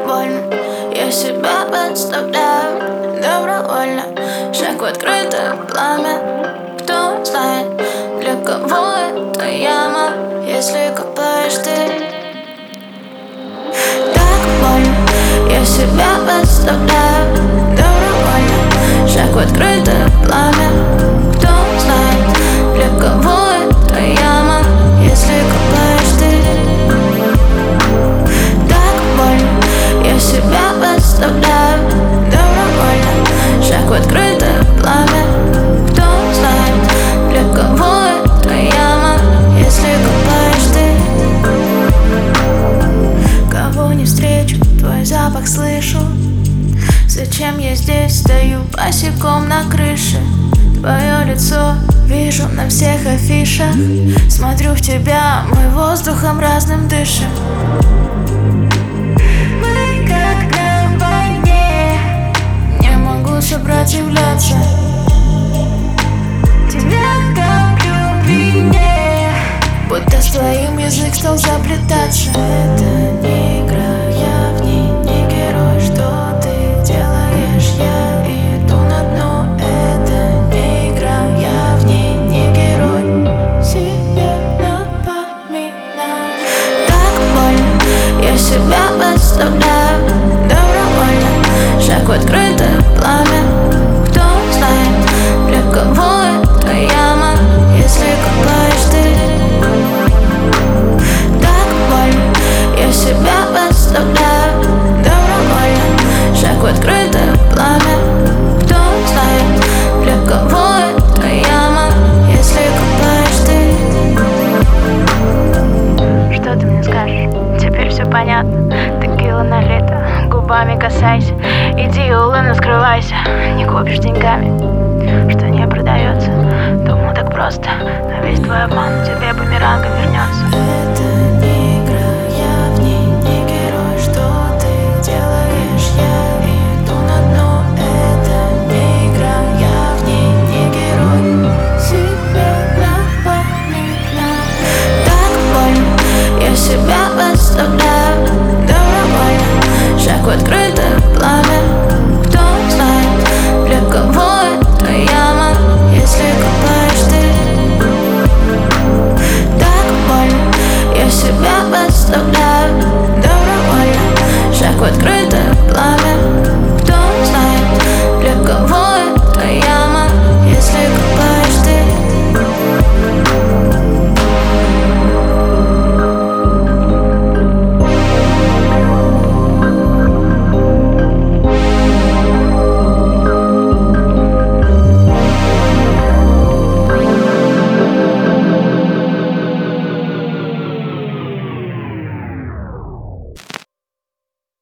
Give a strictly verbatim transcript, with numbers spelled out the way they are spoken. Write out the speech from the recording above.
больно, я себя подставляю добровольно. Шаг в открытое пламя. Кто знает, для кого это яма, если копаешь ты. Так больно, я себя подставляю добровольно. Шаг в открытое пламя. Кто знает, для кого это яма, если копаешь ты. Так больно, я себя подставляю добровольно. Шаг в открытое пламя. Кто знает, для кого это яма, если копаешь ты. Кого не встречу, твой запах слышу. Зачем я здесь стою босиком на крыше? Твое лицо вижу на всех афишах. Смотрю в тебя, мы воздухом разным дышим. Мы как на войне, не могу сопротивляться. Тебя как любви, будто с твоим язык стал заплетаться. Это не игра, я в ней не герой. Что ты делаешь? Я иду на дно. Это не игра, я в ней не герой. Себе напоминаю. Так больно, я себя подставляю добровольно. Шаг в открытое пламя. Кто знает, для кого это яма, если копаешь ты. Так больно, я себя подставляю добровольно. Шаг в открытое пламя. Кто знает, для кого это яма, если копаешь ты. Что ты мне скажешь? Теперь все понятно. Текила налито, губами касайся. Иди, улыбно скрывайся. Не купишь деньгами, что не продается. Думал так просто, но весь твой обман тебе бумерангом вернется.